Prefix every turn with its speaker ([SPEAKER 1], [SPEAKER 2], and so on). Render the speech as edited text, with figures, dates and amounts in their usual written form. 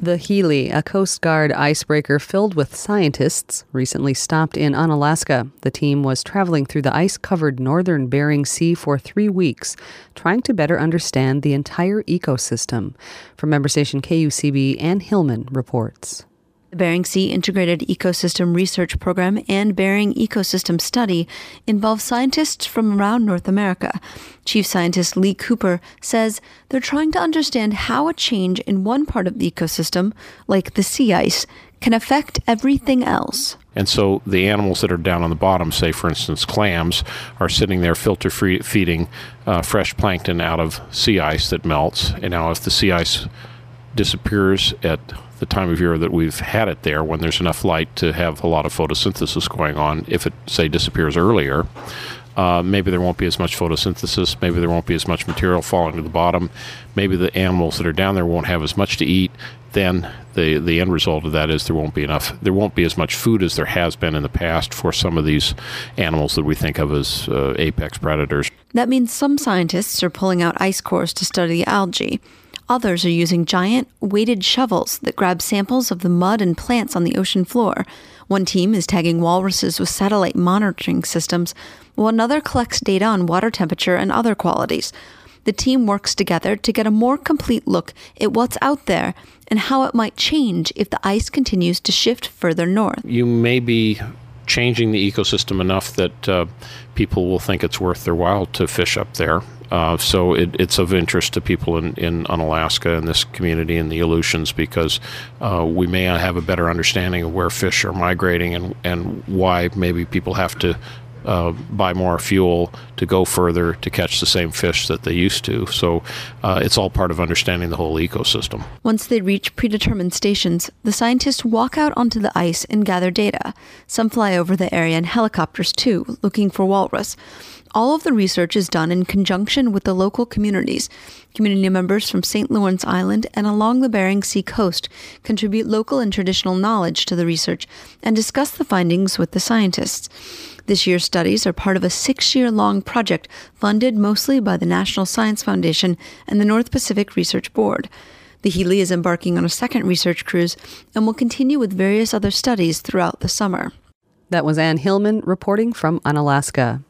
[SPEAKER 1] The Healy, a Coast Guard icebreaker filled with scientists, recently stopped in Unalaska. The team was traveling through the ice-covered northern Bering Sea for 3 weeks, trying to better understand the entire ecosystem. From member station KUCB, Ann Hillman reports.
[SPEAKER 2] The Bering Sea Integrated Ecosystem Research Program and Bering Ecosystem Study involve scientists from around North America. Chief Scientist Lee Cooper says they're trying to understand how a change in one part of the ecosystem, like the sea ice, can affect everything else.
[SPEAKER 3] And so the animals that are down on the bottom, say for instance clams, are sitting there feeding fresh plankton out of sea ice that melts. And now if the sea ice disappears at the time of year that we've had it there, when there's enough light to have a lot of photosynthesis going on, if it, say, disappears earlier, maybe there won't be as much photosynthesis, maybe there won't be as much material falling to the bottom, maybe the animals that are down there won't have as much to eat. Then the end result of that is there won't be as much food as there has been in the past for some of these animals that we think of as apex predators.
[SPEAKER 2] That means some scientists are pulling out ice cores to study the algae. Others are using giant, weighted shovels that grab samples of the mud and plants on the ocean floor. One team is tagging walruses with satellite monitoring systems, while another collects data on water temperature and other qualities. The team works together to get a more complete look at what's out there and how it might change if the ice continues to shift further north.
[SPEAKER 3] You may be changing the ecosystem enough that people will think it's worth their while to fish up there. So it's of interest to people in Unalaska and this community and the Aleutians, because we may have a better understanding of where fish are migrating and why maybe people have to buy more fuel to go further to catch the same fish that they used to. So it's all part of understanding the whole ecosystem.
[SPEAKER 2] Once they reach predetermined stations, the scientists walk out onto the ice and gather data. Some fly over the area in helicopters too, looking for walrus. All of the research is done in conjunction with the local communities. Community members from St. Lawrence Island and along the Bering Sea coast contribute local and traditional knowledge to the research and discuss the findings with the scientists. This year's studies are part of a 6-year-long project funded mostly by the National Science Foundation and the North Pacific Research Board. The Healy is embarking on a second research cruise and will continue with various other studies throughout the summer.
[SPEAKER 1] That was Ann Hillman reporting from Unalaska.